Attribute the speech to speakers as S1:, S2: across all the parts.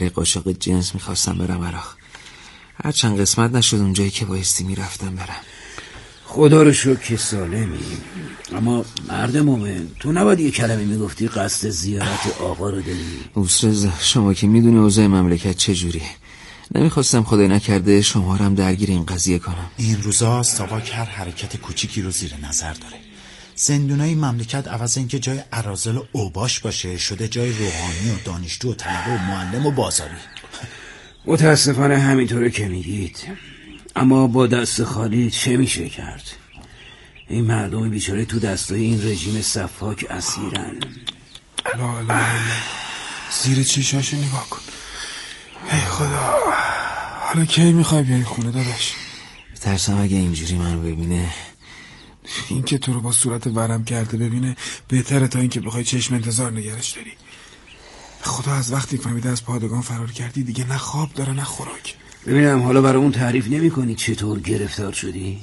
S1: طریق قاشق جنس میخواستم برم عراق. هر چند قسمت نشد اونجایی که بایستی میرفتم برم.
S2: خدا رو شکر که سالمی. اما مرد مومن، تو نباید یه کلمه میگفتی قصد زیارت آقا رو داری؟
S1: استاد شما که میدونی اوضاع مملکت چجوریه. نمیخواستم خدای نکرده شما رو هم درگیر این قضیه کنم.
S3: این روزا ساواک هر حرکت کوچیکی رو زیر نظر داره. زندونای مملکت عوض اینکه جای اراذل و اوباش باشه شده جای روحانی و دانشجو و طلبه و معلم و بازاری.
S2: متاسفانه همینطوره که میگید، اما با دست خالی چه میشه کرد؟ این مردم بیچاره تو دستای این رژیم سفاک اسیرن.
S4: لا زیر چشاشو نگاه کن. ای خدا، حالا کی میخوای بیای خونه داداش؟
S1: ترسم اگه اینجوری منو ببینه.
S4: این که تو رو با صورت ورم کرده ببینه بهتره تا اینکه بخوای چشم انتظار نگرش داری. خدا از وقتی فهمیده از پادگان فرار کردی دیگه نه خواب داره نه خوراک.
S2: ببینم حالا برای اون تعریف نمی کنی چطور گرفتار شدی؟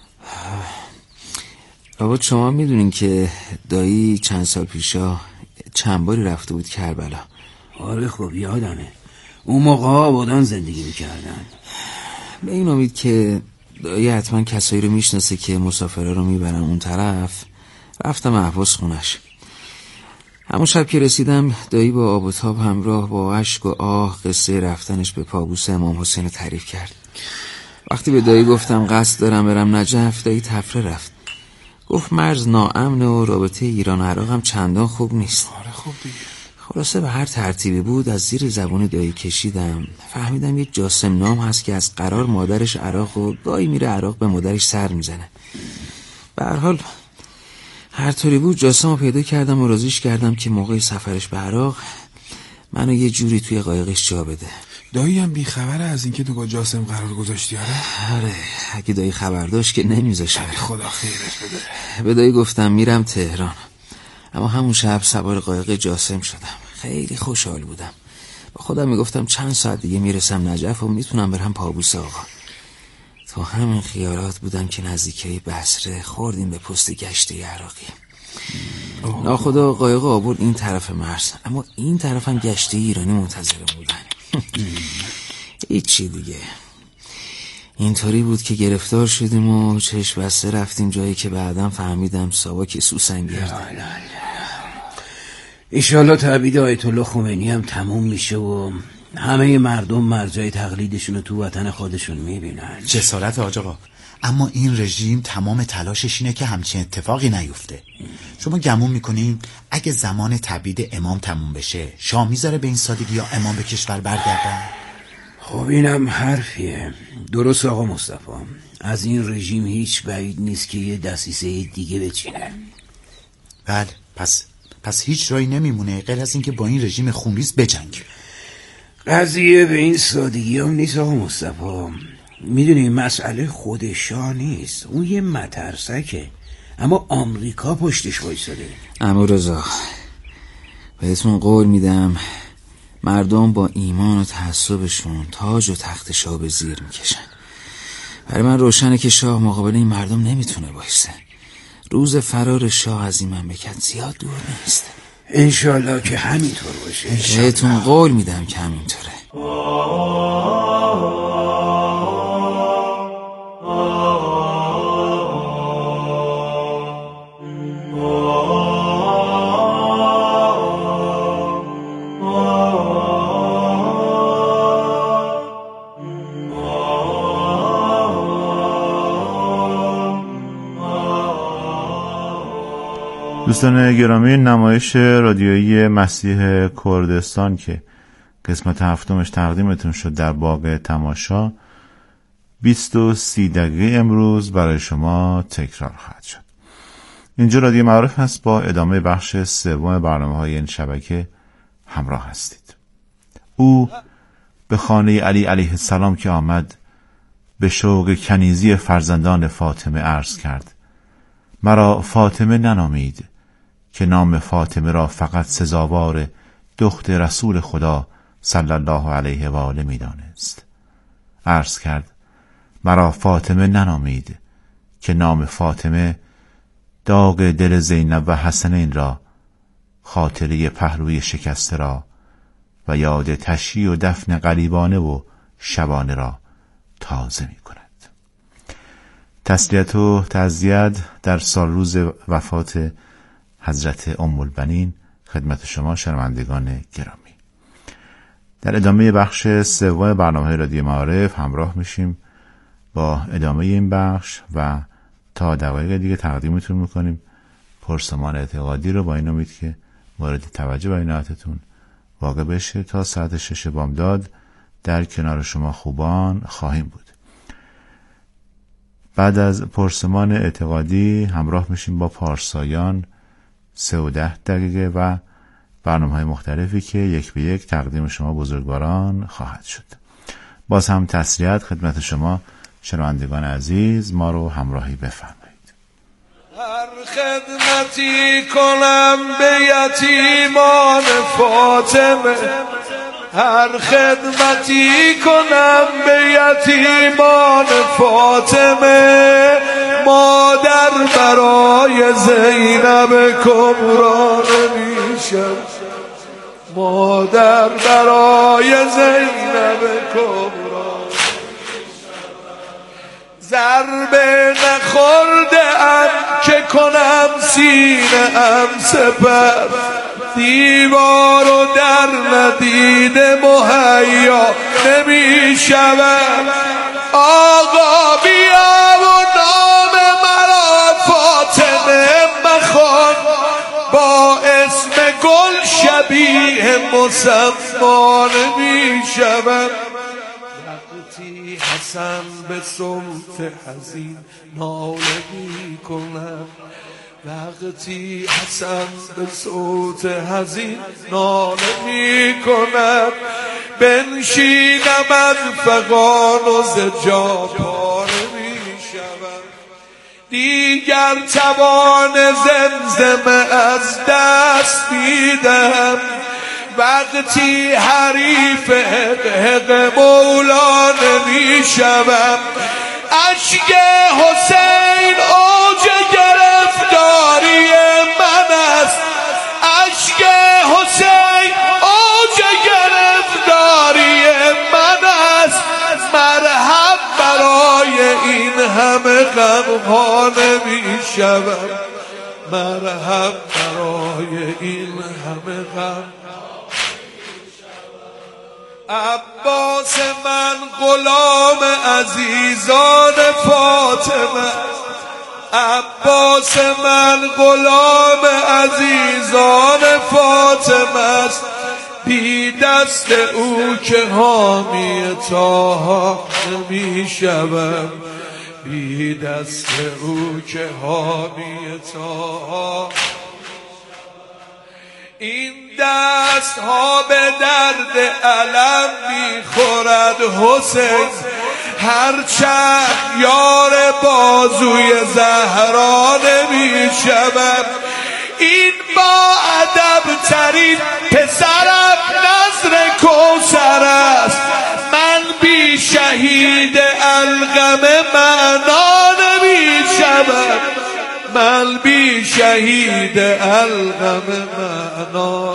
S1: بابا شما میدونین که دایی چند سال پیشا چند باری رفته بود کربلا.
S2: آره خب یادمه، اون موقع آبادان زندگی میکردن.
S1: به این امید که دایی حتما کسایی رو میشناسه که مسافرها رو میبرن اون طرف، رفتم احواز خونش. همون شب که رسیدم دایی با آب و تاب همراه با اشک و آه قصه رفتنش به پابوس امام حسین رو تعریف کرد. وقتی به دایی گفتم قصد دارم برم نجف، دایی تفره رفت. گفت مرز ناامن و رابطه ایران و عراق هم چندان خوب نیست.
S4: آره خوب دیگه.
S1: خلاصه به هر ترتیبی بود از زیر زبون دایی کشیدم. فهمیدم یه جاسم نام هست که از قرار مادرش عراق و گاهی میره عراق به مادرش سر میزنه. به هر حال هر طوری بود جاسم رو پیدا کردم و راضیش کردم که موقع سفرش به عراق منو یه جوری توی قایقش جا بده.
S4: دایی هم بیخبره از اینکه تو با جاسم قرار گذاشتی؟
S1: آره اگه دایی خبر داشت که نمیذاشه.
S4: خدا خیرش بده.
S1: به دایی گفتم میرم تهران. اما همون شب سوار قایق جاسم شدم. خیلی خوشحال بودم. با خودم میگفتم چند ساعت دیگه میرسم نجف و میتونم برم پابوس آقا. تو همین خیالات بودم که نزدیکی بصره خوردیم به پست گشته عراقی. ناخدا قایق آورد این طرف مرز، اما این طرف هم گشته ایرانی منتظر بودن. هیچی دیگه. اینطوری بود که گرفتار شدیم و چشم بسته رفتیم جایی که بعدم فهمیدم ساواک سوسنگرد.
S2: ایشالله تعبید آیت الله خمینی هم تموم میشه و همه مردم مرجع تقلیدشون رو تو وطن خودشون میبینن.
S3: جسارت حاج آقا، اما این رژیم تمام تلاشش اینه که همچین اتفاقی نیفته. شما گمون میکنین اگه زمان تعبید امام تموم بشه شاه میذاره به این سادگی یا امام به کشور برگردن؟
S2: خب اینم حرفیه. درست آقا مصطفی، از این رژیم هیچ بعید نیست که یه دسیسه دیگه بچینه.
S3: بله، پس هیچ راهی نمیمونه غیر از این که با این رژیم خونریز بجنگ.
S2: قضیه به این سادگی هم نیست آقا مصطفی. میدونی مسئله خود شاه نیست، اون یه مترسکه، اما آمریکا پشتش وایساده.
S1: عمو رضا بهتون قول میدم مردم با ایمان و تعصبشون تاج و تخت شاه به زیر میکشن. برای من روشنه که شاه مقابل این مردم نمیتونه وایسه. روز فرار شاه از این مملکت زیاد دور نیست.
S2: انشالله که همینطور باشه.
S1: بهتون قول میدم که همینطوره.
S5: دوستان گرامی، نمایش رادیویی مسیح کردستان که قسمت هفتمش تقدیمتون شد در باغ تماشا 20-30 دقیقه امروز برای شما تکرار خواهد شد. اینجا رادیو معارف هست، با ادامه بخش سوم برنامه‌های این شبکه همراه هستید. او به خانه علی علیه السلام که آمد به شوق کنیزی فرزندان فاطمه عرض کرد: مرا فاطمه ننامید که نام فاطمه را فقط سزاوار دختر رسول خدا صلی الله علیه و آله می دانست. عرض کرد: مرا فاطمه ننامید که نام فاطمه داغ دل زینب و حسنین را، خاطره پهلوی شکسته را و یاد تشییع و دفن غریبانه و شبانه را تازه می کند. تسلیت و تعزیت در سال روز وفات حضرت ام البنین خدمت شما شنوندگان گرامی. در ادامه بخش سوم برنامه رادیو معارف همراه میشیم با ادامه این بخش و تا دقایق دیگه تقدیمتون میکنیم پرسمان اعتقادی رو با این امید که مورد توجه و عنایتتون واقع بشه. تا ساعت 6 بامداد در کنار شما خوبان خواهیم بود. بعد از پرسمان اعتقادی همراه میشیم با پارسایان 3 و 10 دقیقه و برنامه‌های مختلفی که یک به یک تقدیم شما بزرگواران خواهد شد. باز هم تسلیت خدمت شما شنوندگان عزیز، ما رو همراهی بفرمایید.
S6: هر خدمتی کنم به یتیمان فاطمه، هر خدمتی کنم به یتیمان فاطمه، مادر برای زینب کبرا نمیشم، مادر برای زینب کبرا ضربه نخورده ام که کنم سینه ام سپر، دیوارو در ندیده مهیا نمی شود. آقا بیا و نام مرا فاطمه مخوان، با اسم گل شبیه مسما نمی شود. وقتی حسن به صوت حزین ناله می کند، وقتی حسن به صوت حزین ناله می کند، بنشینم از فغان و زجا پاره می شود. دیگر توان زمزمه از دست میدم، وقتی حریف حق مولا نمی شوم. اشک حسین اوج گرفتاری من است، اشک حسین اوج گرفتاری من است. مرهم برای این همه غمها نمی شوم، مرهم برای این همه غم. عباس من غلام عزیزان فاطمه، عباس من غلام عزیزان فاطمه است. بی دست او که حامی طاها نمی شوم، بی دست او که حامی طاها. این دست ها به درد علم میخورد حسین، هرچند یار بازوی زهرا نمیشوم. این با ادب ترین پسرم نظر کوثر است، من بی شهید القم معنا نمیشوم، من بی شهید القم معنا.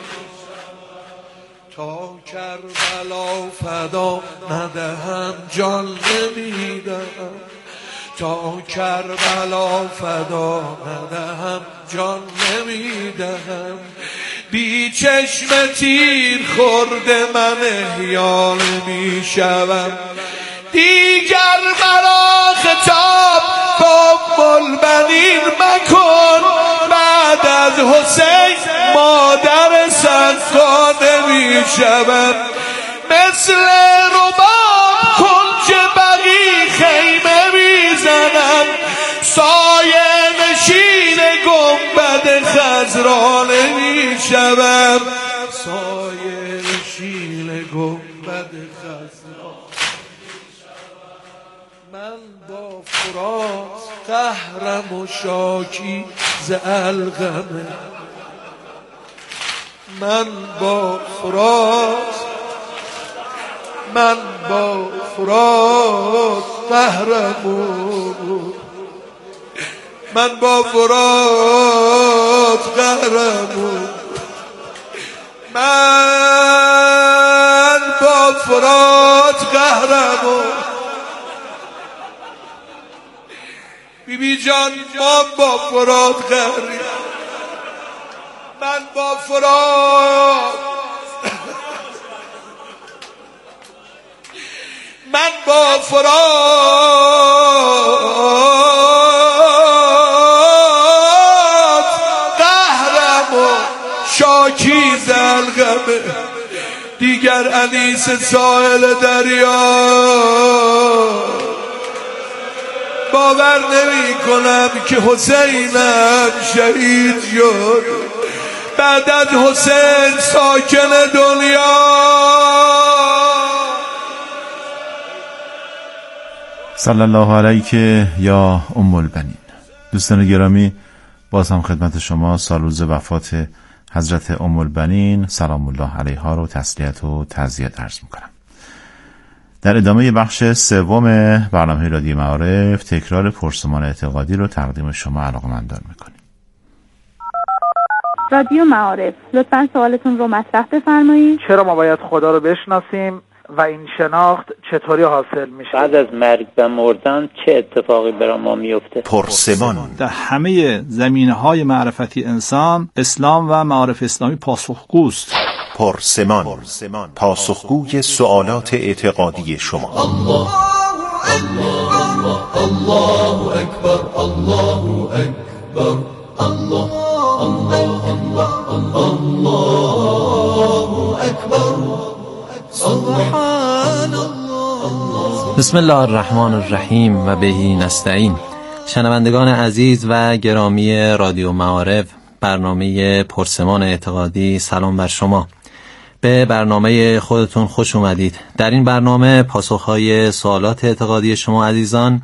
S6: تا کربلا فدا ندهم جان نمیدهم، تا کربلا فدا ندهم جان نمیدهم. بی چشم تیر خورده من احیا نمیشوم. دیگر مرا خطاب با البنین مکن، بعد از حسین مادر صدقا نمی شود. مثل رباب کنج بقی خیمه می زنم، سایه نشین گنبد خضرا نمی شوم، سایه نشین گنبد خضرا. من با فرات قهرم و شاکی ز القمه، من با فرات، من با فرات قهرم و من با فرات قهرم و من با فرات قهرمون، بیبی جان ما با فرات قهریم، من با فرات من با فرات قهرم و شاکی زلغمه، دیگر انیس ساحل دریا. باور نمی کنم که حسینم شهید شد، بعد از حسین ساکن دنیا.
S5: صلی الله علیک یا ام البنین. دوستان گرامی، باز هم خدمت شما سال روز وفات حضرت ام البنین سلام الله علیها رو تسلیت و تعزیت عرض میکنم. در ادامه بخش سوم برنامه رادیو معارف تکرار پرسمان اعتقادی رو تقدیم شما علاقه‌مندان میکنیم.
S7: رادیو معارف، لطفاً سوالتون رو مطرح بفرمایید.
S8: چرا ما باید خدا رو بشناسیم و این شناخت چطوری حاصل میشه؟
S9: بعد از مرگ و مردن چه اتفاقی برای ما میفته؟
S10: پرسمان.
S11: در همه زمینه‌های معرفتی انسان، اسلام و معارف اسلامی پاسخگوست.
S10: پرسمان، پاسخگوی سوالات اعتقادی شما.
S12: الله الله الله اکبر، الله اکبر، الله الله الله اکبر، سبحان الله.
S13: بسم الله الرحمن الرحیم و بهی نستعین. شنوندگان عزیز و گرامی رادیو معارف، برنامه پرسمان اعتقادی، سلام بر شما. به برنامه خودتون خوش اومدید. در این برنامه پاسخهای سوالات اعتقادی شما عزیزان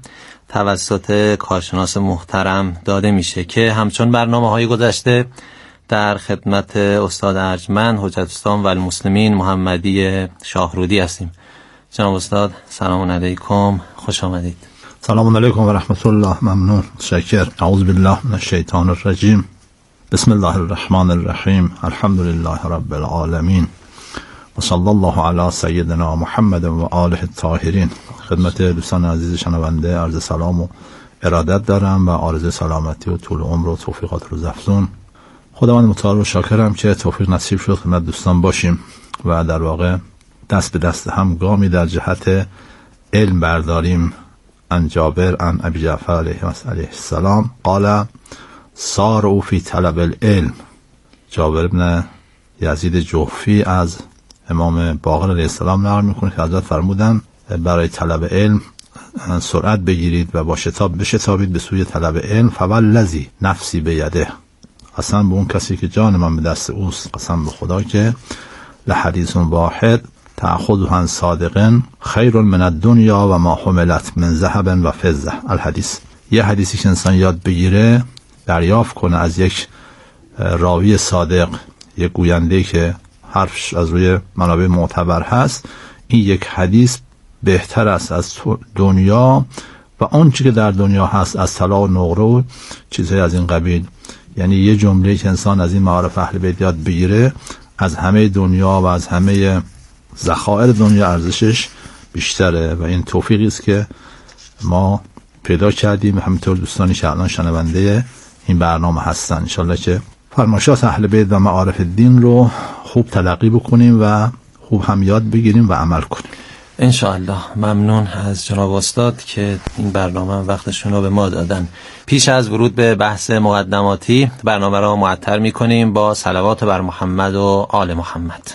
S13: توسط کارشناس محترم داده میشه که همچون برنامه‌های گذشته در خدمت استاد ارجمند حجت الاسلام و المسلمین محمدی شاهرودی هستیم. جناب استاد سلام علیکم، خوش آمدید.
S14: سلام علیکم و رحمت الله. ممنون، شکر. اعوذ بالله من الشیطان الرجیم. بسم الله الرحمن الرحیم. الحمد لله رب العالمین و صلی الله علی سیدنا محمد و آله الطاهرین. خدمت دوستان عزیز شنونده عرض سلام و ارادت دارم و آرزوی سلامتی و طول عمر و توفیقات روزافزون. خداوند متعال رو شاکرم که توفیق نصیب شد خدمت دوستان باشیم و در واقع دست به دست هم گامی در جهت علم برداریم. عن جابر عن ابی جعفر علیه السلام قال سارعوا فی طلب العلم. جابر ابن یزید جوفی از امام باقر علیه السلام نقل میکنه که حضرت فرمودن برای طلب علم سرعت بگیرید و با شتاب بشتابید به سوی طلب علم. فوالذی نفسی بیده، قسم به اون کسی که جان من به دست اوست، قسم به خدا که لحدیث واحد تأخذ عن صادق خیر من الدنیا و ما حملت من ذهب و فضه. الحدیث، یه حدیثی که انسان یاد بگیره، دریافت کنه از یک راوی صادق، یک گوینده که حرفش از روی منابع معتبر هست، این یک حدیث بهتر است از دنیا و اون چی که در دنیا هست از طلا و نقره و چیزهای از این قبیل. یعنی یه جمله که انسان از این معارف اهل بیت یاد بگیره، از همه دنیا و از همه ذخایر دنیا ارزشش بیشتره و این توفیقی است که ما پیدا کردیم. همینطور دوستانی که الان شنونده این برنامه هستن، انشالله که فرمایشات اهل بیت و معارف دین رو خوب تلقی بکنیم و خوب هم یاد بگیریم و عمل کنیم
S13: انشاءالله. ممنون از جناب استاد که این برنامه وقتشون رو به ما دادن. پیش از ورود به بحث مقدماتی برنامه را معطر می‌کنیم با صلوات بر محمد و آل محمد.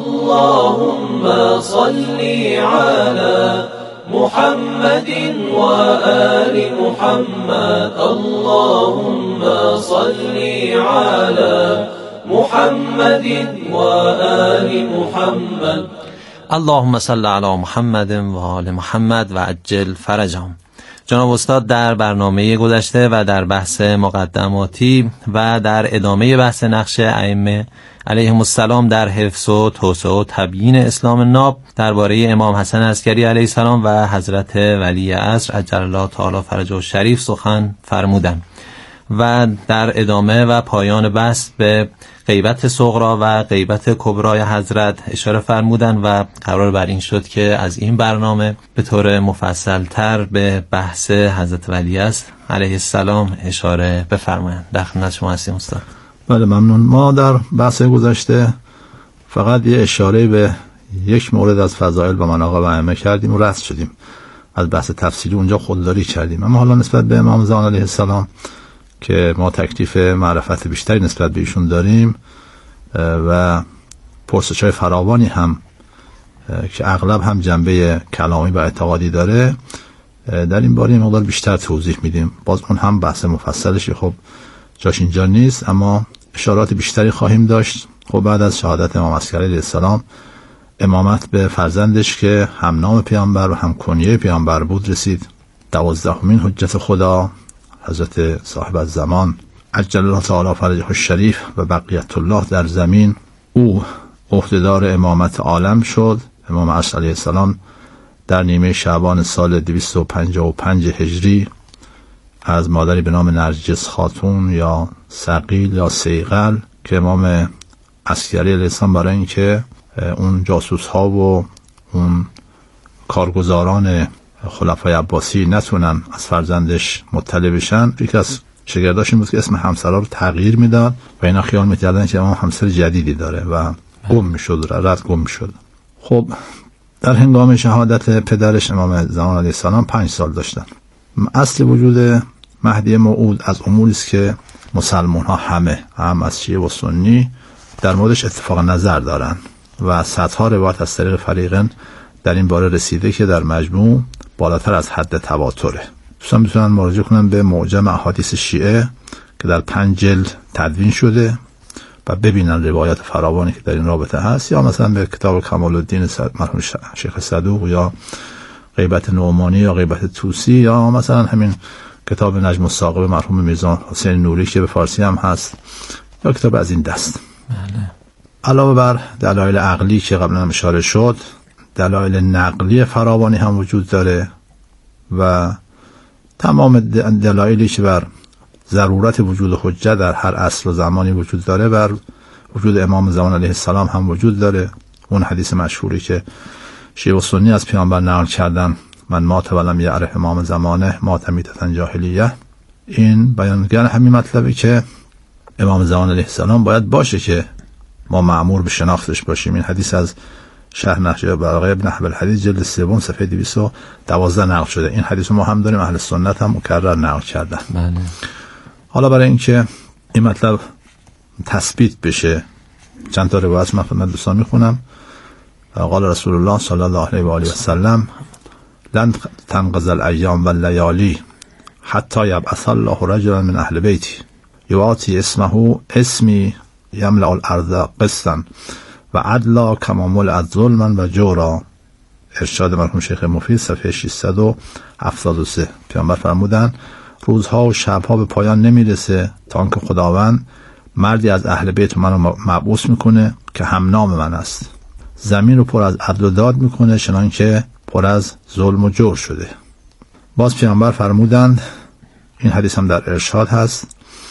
S12: اللهم صل علی محمد و آل محمد. اللهم صل علی محمد و آل محمد.
S13: اللهم صل علی محمد و آل محمد و عجل فرجهم. جناب استاد در برنامه گذشته و در بحث مقدماتی و در ادامه بحث نقش ائمه علیهم السلام در حفظ و توسعه و تبیین اسلام ناب درباره امام حسن عسکری علیه السلام و حضرت ولی عصر عجل الله تعالی فرجه الشریف سخن فرمودند و در ادامه و پایان بحث به غیبت صغرا و غیبت کبرای حضرت اشاره فرمودن و قرار بر این شد که از این برنامه به طور مفصل‌تر به بحث حضرت ولیعصر علیه السلام اشاره بفرمایند. در خدمت شما هستیم استاد.
S14: بله ممنون. ما در بحث گذشته فقط یه اشاره به یک مورد از فضائل و مناقب ائمه کردیم و رد شدیم. از بحث تفصیلی اونجا خودداری کردیم. اما حالا نسبت به امام زمان علیه السلام که ما تکلیف معرفت بیشتری نسبت به ایشون داریم و پرسش‌های فراوانی هم که اغلب هم جنبه کلامی و اعتقادی داره، در این باره مقدار بیشتر توضیح میدیم. باز اون هم بحث مفصلش خب جاش اینجا نیست، اما اشارات بیشتری خواهیم داشت. خب بعد از شهادت امام عسکری علیه السلام امامت به فرزندش که هم نام پیامبر و هم کنیه پیامبر بود رسید. 12مین حجت خدا حضرت صاحب الزمان عجل الله تعالی فرجه الشریف و بقیت الله در زمین، او عهدهدار امامت عالم شد. امام عصر علیه السلام در نیمه شعبان سال 255 هجری از مادری به نام نرجس خاتون یا ثقیل یا سیغل که امام عسکری علیه السلام برای اینکه اون جاسوس ها و اون کارگزاران خلفای عباسی نتونن از فرزندش مطلع بشن، یکی از شاگرداش این بود که اسم همسرا رو تغییر میداد و اینا خیال میکردن که امام همسر جدیدی داره و گم میشد. خب در هنگام شهادت پدرش امام زمان علیه السلام 5 سال داشتن. اصل وجود مهدی موعود از اموری است که مسلمان ها همه هم از شیعه و سنی در موردش اتفاق نظر دارن و صدها روایت از طریق فریقین در این باره رسیده که در مجموع بالاتر از حد تواتره. دوستان میتونن مراجعه کنن به معجم احادیث شیعه که در 5 جلد تدوین شده و ببینن روایات فراوانی که در این رابطه هست، یا مثلا به کتاب کمال الدین مرحوم شیخ صدوق یا غیبت نعمانی یا غیبت طوسی یا مثلا همین کتاب نجم الثاقب مرحوم میرزا حسین نوری که به فارسی هم هست یا کتاب از این دست.
S13: بله.
S14: علاوه بر دلایل عقلی که قبلا هم اشاره شد، دلایل نقلی فراوانی هم وجود داره و تمام دلایلی که بر ضرورت وجود حجت در هر عصر و زمانی وجود داره بر وجود امام زمان علیه السلام هم وجود داره. اون حدیث مشهوری که شیعه و سنی از پیامبر نقل کردن، من مات ولم یعرف امام زمانه مات میتة جاهلیه، این بیانگر همین مطلبی که امام زمان علیه السلام باید باشه که ما مأمور به شناختش باشیم. این حدیث از شرح نهج البلاغه ابن حبل الحدیث جلد 3 صفحه 212 نقل شده. این حدیث ما هم داریم، اهل سنت هم مکرر نقل کردن.
S13: بله.
S14: حالا برای اینکه این مطلب تثبیت بشه چند تا روایت من خدمت دوستان میخونم. قال رسول الله صلی الله علیه و آله و سلم لن تنقضی الایام و اللیالی حتی یبعث الله رجلا من اهل بیتی یواتی اسمه اسمی یملأ الارض قسطا و عدلا کما ملئت ظلما و جورا. ارشاد مرحوم شیخ مفید صفحه 673. پیامبر فرمودن روزها و شبها به پایان نمیرسه تا آنکه خداوند مردی از اهل بیت منو مبعوث میکنه که هم نام من است، زمین رو پر از عدل و داد میکنه چنان که پر از ظلم و جور شده. باز پیامبر فرمودند، این حدیث هم در ارشاد هست،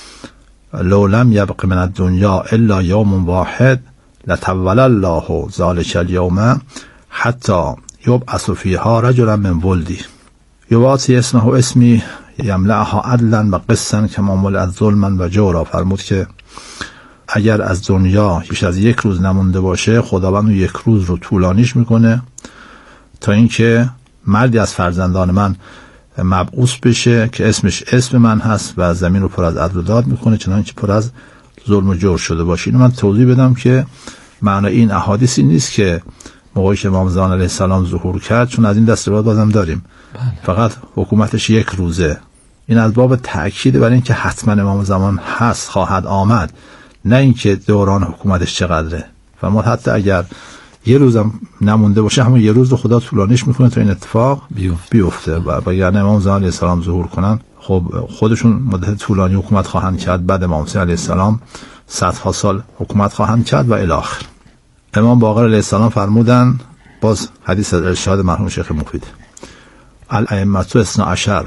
S14: لو لم یبق من الدنیا الا یوم واحد لطول الله ذلک اليوم حتی یبعث فیها رجلا من ولدی یواتی اسمه اسمی یملأها عدلا و قسطا کما ملئت ظلما و جورا. فرمود که اگر از دنیا بیش از 1 روز نمونده باشه خداوند 1 روز رو طولانیش میکنه تا اینکه مردی از فرزندان من مبعوث بشه که اسمش اسم من هست و زمین رو پر از عدل و داد میکنه چنانچه پر از ظلم و جور شده باشه. اینو من توضیح بدم که معنی این احادیثی نیست که موقعی که امام زمان علیه السلام ظهور کرد، چون از این دست روایت بازم داریم فقط حکومتش 1 روزه. این از باب تأکید برای اینکه حتما امام زمان هست، خواهد آمد، نه اینکه دوران حکومتش چقدره. فرمود حتی اگر 1 روزم نمونده باشه همون 1 روز رو خدا طولانیش میکنه تا این اتفاق بیفته و اگر امام زمان علیه السلام ظهور کنن خب خودشون مدت طولانی حکومت خواهند کرد، بعد امام حسین علیه السلام صدها سال حکومت خواهند کرد و الی آخر. امام باقر علیه السلام فرمودن، باز حدیث از ارشاد مرحوم شیخ مفید، الائمه 12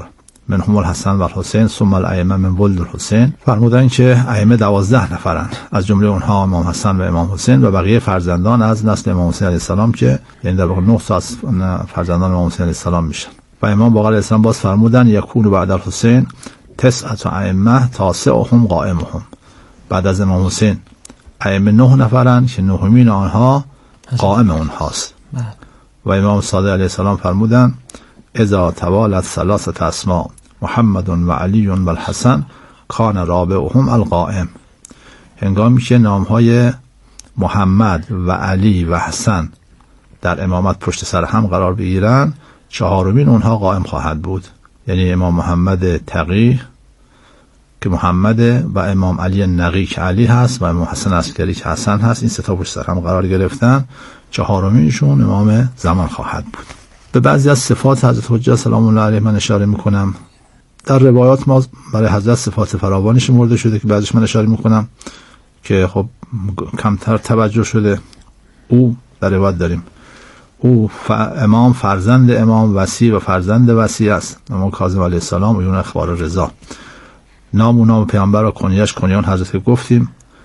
S14: منهم الحسن و الحسین ثم الائمه من ولد الحسین. فرمودن که ائمه 12 نفرن، از جمله اونها امام حسن و امام حسین و بقیه فرزندان از نسل امام حسین علیه السلام که یعنی در واقع 9 تا از فرزندان امام حسین علیه السلام میشن. و امام باقر علیه السلام باز فرمودن یکون بعد الحسین 9 ائمه تاسعهم قائمهم. بعد از امام حسین ائمه 9 نفرن که نهمین آنها قائم اونهاست. و امام صادق علیه السلام فرمودن اذا توالت 3 اسماء محمد و علی و الحسن کان رابعهم القائم. هنگامی که نامهای محمد و علی و حسن در امامت پشت سر هم قرار بگیرن، چهارمین اونها قائم خواهد بود. یعنی امام محمد تقی که محمد و امام علی نقی که علی هست و امام حسن عسکری که حسن هست، این 3 پشت سر هم قرار گرفتن، چهارمینشون امام زمان خواهد بود. به بعضی از صفات حضرت حجت سلام الله علیه من اشاره میکنم. در روایات ما برای حضرت صفات فراوانی شمرده شده که بعضیش من اشاره میکنم که خب کمتر توجه شده. او در روایت داریم او امام فرزند امام، وصی و فرزند وصی است، امام کاظم علیه السلام و یون اخبار رضا. نام و نام پیامبر و کنیش کنیان حضرت گفتیم.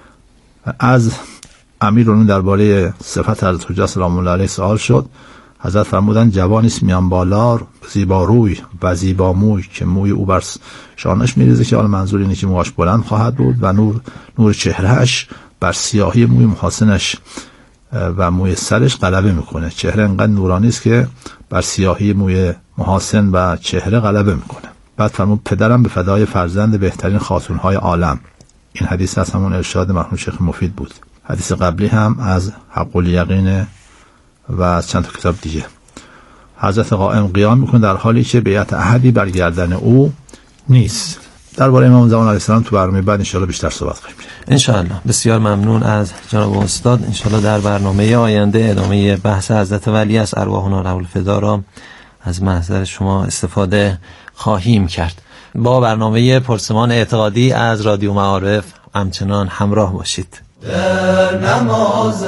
S14: از امیرالمومنین درباره صفت حضرت حجت سلام الله علیه سوال شد. حضرت فرمودن جوانی است میان بالار، زیبا روی و زیبا موی که موی او بر شانش میریزه، که حال منظور اینه که موهاش بلند خواهد بود و نور چهرهش بر سیاهی موی محاسنش و موی سرش غلبه میکنه. چهره انقدر نورانی است که بر سیاهی موی محاسن و چهره غلبه میکنه. بعد فرمود پدرم به فدای فرزند بهترین خاتونهای عالم. این حدیث از همون ارشاد مرحوم شیخ مفید بود. حدیث قبلی هم از حق الیقین و از چند تا کتاب دیگه. حضرت قائم قیام میکنه در حالی که بیعت احدی بر گردن او نیست. درباره امام زمان علیه السلام تو برنامه بعد انشاءالله بیشتر صحبت کنیم
S13: انشاءالله. بسیار ممنون از جناب استاد. انشاءالله در برنامه آینده ادامه بحث حضرت ولی از ارواحنا له الفدا را از محضر شما استفاده خواهیم کرد. با برنامه پرسمان اعتقادی از رادیو معارف همچنان همراه باشید.
S12: در نماز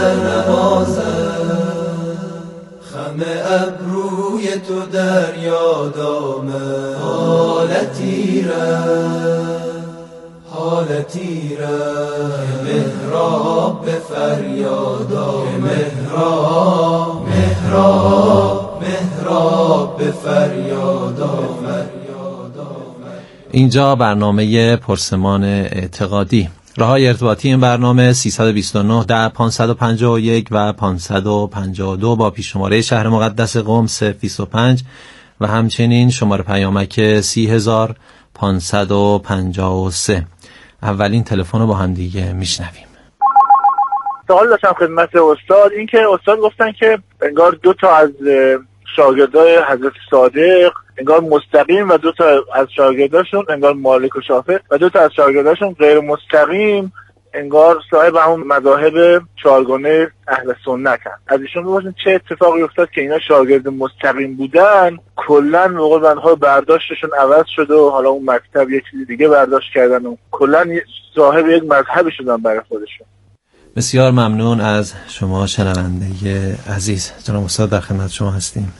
S12: خم ابروی تو در یادامه، حالتی را محراب به فریادامه، محراب به فریادامه.
S13: اینجا برنامه پرسمان اعتقادی. راه‌های ارتباطی این برنامه 329 10 551 و 552 با پیش‌شماره شهر مقدس قم 025 و همچنین شماره پیامک 30553. اولین تلفن رو با هم دیگه میشنویم.
S15: سوال داشتم خدمت استاد. این که استاد گفتن که انگار 2 تا از شاگردای حضرت صادق انگار مستقیم و 2 تا از شاگرداشون انگار مالک و شافعی و 2 تا از شاگرداشون غیر مستقیم انگار صاحب همون مذاهب 4 گانه اهل سنت هست. از ایشون بپرسین چه اتفاقی افتاد که اینا شاگرد مستقیم بودن کلا موقع بندها برداشتشون عوض شده و حالا اون مکتب یه چیزی دیگه برداشت کردن و کلا صاحب یک مذهبی شدن برای خودشون.
S13: بسیار ممنون از شما شنونده عزیز. جناب استاد در خدمت شما هستیم.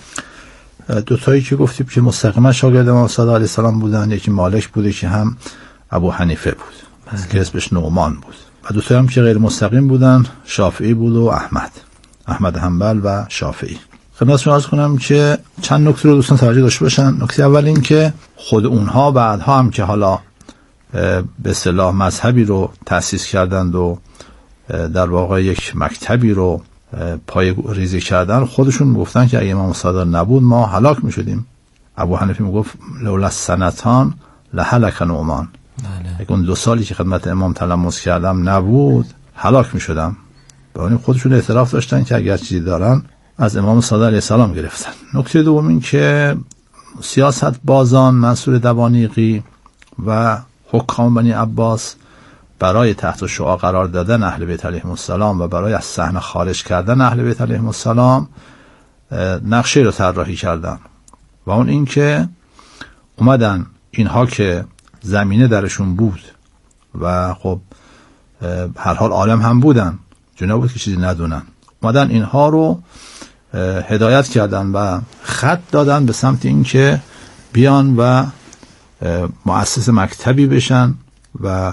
S14: 2 تایی که گفتیم که مستقیما شاگرد امام صادق علیه السلام بودن، یکی مالک بوده که هم ابو حنیفه بود که اسمش نعمان بود، و 2 تا هم که غیر مستقیم بودن شافعی بود و احمد حنبل و شافعی. خدمت شما عرض کنم که چند نکته رو دوستان توجه داشته باشن. نکته اول این که خود اونها بعدها هم که حالا به اصطلاح مذهبی رو تأسیس کردند و در واقع یک مکتبی رو پای ریزی کردن، خودشون گفتن که اگه امام صادق نبود ما هلاک میشدیم. ابو حنیفه میگفت لولا سنتان لهلک نعمان، اگه اون 2 سالی که خدمت امام تلمس کردم نبود هلاک میشدم. به خودشون اعتراف داشتن که اگر چیزی دارن از امام صادق علیه السلام گرفتن. نکته دوم این که سیاست بازان منصور دوانیقی و حکام بنی عباس برای تحت شعاع قرار دادن اهل بیت علیهم السلام و برای از صحنه خارج کردن اهل بیت علیهم السلام نقشه رو طراحی کردن، و اون این که اومدن اینها که زمینه درشون بود و خب هر حال عالم هم بودن، جوری نبود که چیزی ندونن، اومدن اینها رو هدایت کردن و خط دادن به سمت این که بیان و مؤسس مکتبی بشن و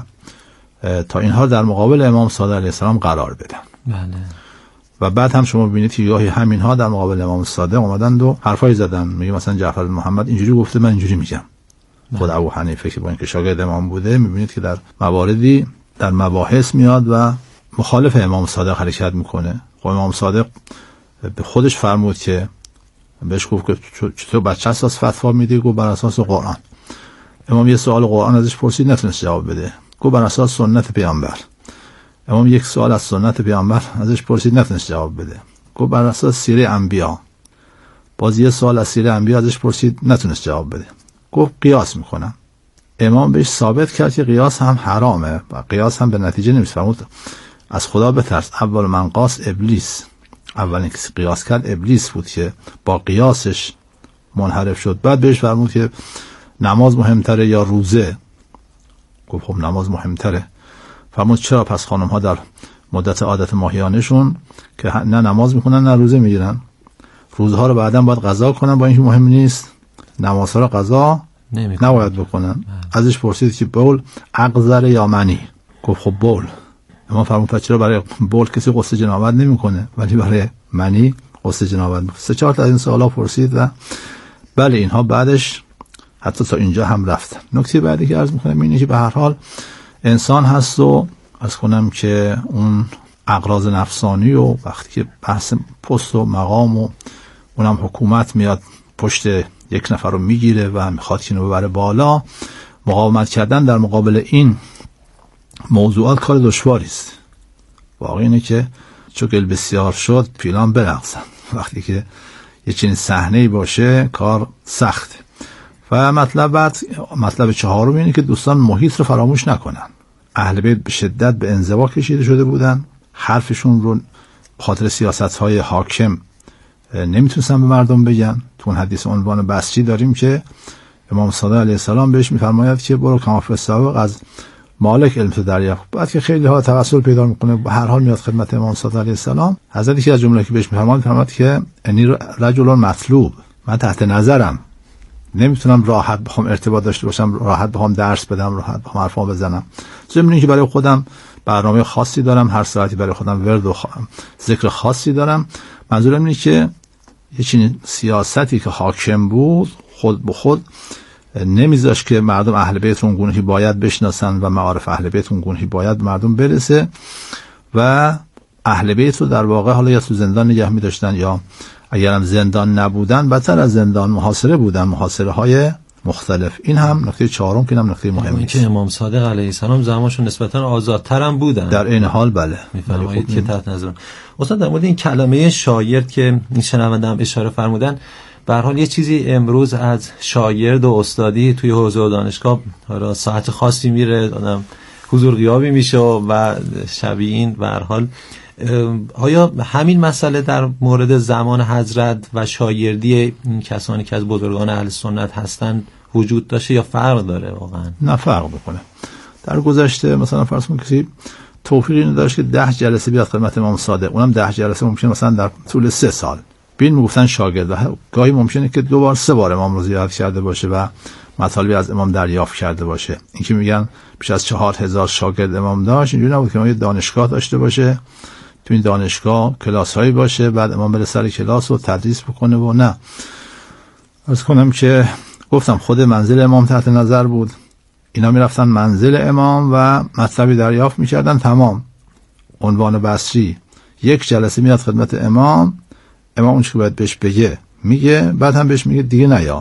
S14: تا اینها در مقابل امام صادق علیه السلام قرار بدن.
S13: بله.
S14: و بعد هم شما ببینید که گاهی همینها در مقابل امام صادق اومدن و حرفایی زدن، میگه مثلا جعفر بن محمد اینجوری گفته من اینجوری میگم. خود ابو حنیفه که با اینکه شاگرد امام بوده، میبینید که در مواردی در مباحث میاد و مخالف امام صادق حرکت میکنه. خب امام صادق به خودش فرمود که بهش گفت که چطور بچه اساس فتوا میدی؟ گفت بر اساس قرآن. امام یه سوال قرآن ازش پرسید، نتونست جواب بده، گفت بر اساس سنت پیامبر. امام یک سوال از سنت پیامبر ازش پرسید، نتونست جواب بده، گفت بر اساس سیره انبیا. باز یه سوال از سیره انبیا ازش پرسید، نتونست جواب بده، گفت قیاس میکنم. امام بهش ثابت کرد که قیاس هم حرامه و قیاس هم به نتیجه نمیرسه. فرمود از خدا بترس. اول من قاس ابلیس، اولین کسی قیاس کرد ابلیس بود که با قیاسش منحرف شد. بعد بهش فرمود که نماز مهمتره یا روزه؟ گفت خب نماز مهمتره. فرمود چرا پس خانم ها در مدت عادت ماهیانشون که نه نماز میکنن نه روزه میگیرن، روزها رو بعداً باید قضا کنن با اینکه مهم نیست، نمازها رو قضا نباید بکنن. ازش پرسید که بول اقذر یا منی؟ گفت خب بول. اما فرمود پس چرا برای بول کسی غسل جنابت نمیکنه ولی برای منی غسل جنابت میکنه؟ 3-4 تا از این سوالا پرسید و بله اینها بعدش حتی تا اینجا هم رفتن. نکته بعدی که عرض میکنم اینه که به هر حال انسان هست و از کنم که اون اغراض نفسانی و وقتی که بحث پست و مقام و اونم حکومت میاد پشت یک نفر رو میگیره و میخواد که اینو ببره بالا، مقاومت کردن در مقابل این موضوعات کار دشواری است. واقعا اینه که چوگل بسیار شد پیلان برقصن. وقتی که یه چنین صحنه‌ای باشه کار سخته. و مطلب چهارم اینه که دوستان محیط رو فراموش نکنن. اهل بیت به شدت به انزوا کشیده شده بودن، حرفشون رو خاطر سیاست‌های حاکم نمیتونستن به مردم بگن. تو اون حدیث عنوان بسری داریم که امام صادق علیه السلام بهش میفرماید که برو کما فی السابق از مالک علم تو دریافت. بعد که خیلی ها توسل پیدا میکنه به هر حال میاد خدمت امام صادق علیه السلام، حضرتی که از جمله که بهش میفرماید که انی رجل مطلوب، من تحت نظرم، نمیتونم راحت بخوام ارتباط داشته باشم، راحت بخوام درس بدم، راحت بخوام حرفا بزنم. ضمن اینکه برای خودم برنامه خاصی دارم، هر ساعتی برای خودم ورد و ذکر خاصی دارم. منظورم اینه که یه چنین سیاستی که حاکم بود خود به خود نمیذاش که مردم اهل بیت رو اونگونه که باید بشناسن و معارف اهل بیت اونگونه که باید مردم برسه و اهل بیت رو در واقع حالا یا تو زندان نگه می‌داشتن یا اگرم زندان نبودن بدتر از زندان محاصره بودن، محاصره های مختلف. این هم نکته چهارم که هم نکته مهمی است.
S13: امام صادق علیه السلام زمانشون نسبتا آزادتر هم بودن در
S14: این حال. بله
S13: میفرمایید که تحت نظر استاد در مورد این کلمه شاگرد که این شنونده هم اشاره فرمودن، به هر حال یه چیزی امروز از شاگرد و استادی توی حوزه و دانشگاه حالا ساعت خاصی میره، آدم حضور غیابی میشه و شبیه این. به هر حال آیا همین مسئله در مورد زمان حضرت و شاگردی این کسانی که از بزرگان اهل سنت هستند وجود داشته یا فرق داره واقعا؟
S14: نه فرق بکنه. در گذشته مثلا فرض کنید کسی توفیقی نداشت که 10 جلسه بیاد خدمت امام صادق، اونم 10 جلسه ممکنه مثلا در طول 3 سال بین میگفتن شاگرد، و گاهی ممکنه که 2 بار 3 بار امام رو زیارت کرده باشه و مطالبی از امام دریافت کرده باشه. این که میگن بیش از 4000 شاگرد امام داشت، اینجوری نبود که ما یه دانشگاه داشته باشه، تو این دانشگاه کلاس‌هایی باشه بعد امام بره سر کلاس و تدریس بکنه و نه. عرض کنم که گفتم خود منزل امام تحت نظر بود، اینا میرفتن منزل امام و مطلبی دریافت میکردن، تمام. عنوان بصری 1 جلسه میاد خدمت امام اون چی که باید بهش بگه میگه، بعد هم بهش میگه دیگه نیا.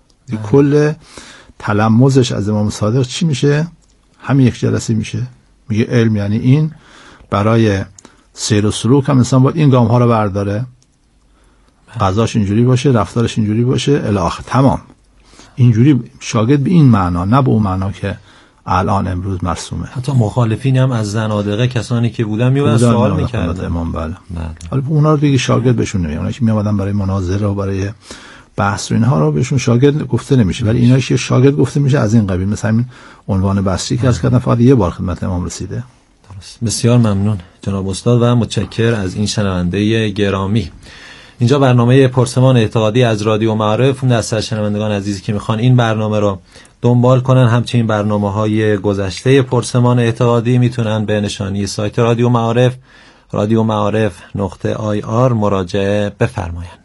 S14: کل تلمذش از امام صادق چی میشه؟ همین 1 جلسه میشه. میگه علم یعنی این، برای سیر و سلوک هم انسان باید این گام ها رو برداره، قضاش اینجوری باشه، رفتارش اینجوری باشه الی آخر، تمام. اینجوری شاگرد به این معنا، نه به اون معنا که الان امروز مرسومه.
S13: حتی مخالفین هم از زنادقه کسانی که بودن میومدن سوال میکردن
S14: امام. بله. حالا اونا رو دیگه شاگرد بهشون نمیگن، اونا که میامدن برای مناظره و برای بحث و اینها رو بهشون شاگرد گفته نمیشه، ولی اینا که شاگرد گفته میشه از این قبیل. مثلا این عنوان بصری که از کردن فقط 1 بار خدمت امام رسیده.
S13: بسیار ممنون جناب استاد و متشکر از این شنونده گرامی. اینجا برنامه پرسمان اعتقادی از رادیو معارف. اون دسته از شنوندگان عزیزی که میخوان این برنامه رو دنبال کنن، همچنین برنامه‌های گذشته پرسمان اعتقادی، میتونن به نشانی سایت رادیو معارف رادیو معارف.ir مراجعه بفرمایند.